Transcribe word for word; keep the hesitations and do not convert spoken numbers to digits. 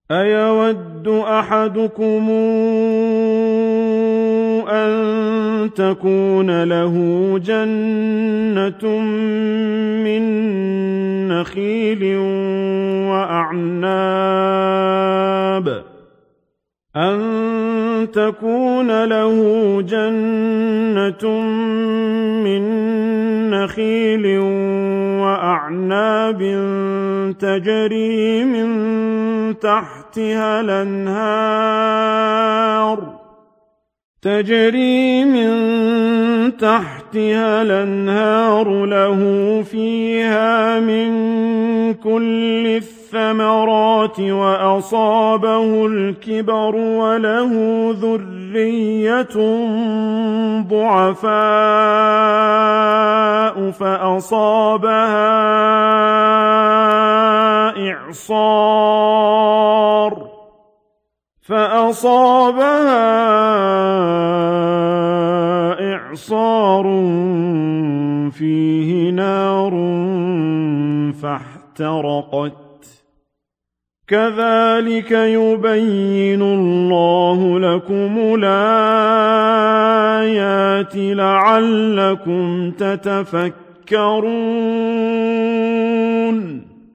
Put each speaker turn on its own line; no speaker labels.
أيود أحدكم أن تكون له جنة من نخيل وأعناب أن تكون له جنة من نخيل وأعناب تجري من تحتها الأنهار تجري من تحتها الأنهار له فيها من كل الثمرات وأصابه الكبر وله ذرية ضعفاء فأصابها إعصار فأصابها إعصار فيه نار فاحترقت كذلك يبين الله لكم الآيات لعلكم تتفكرون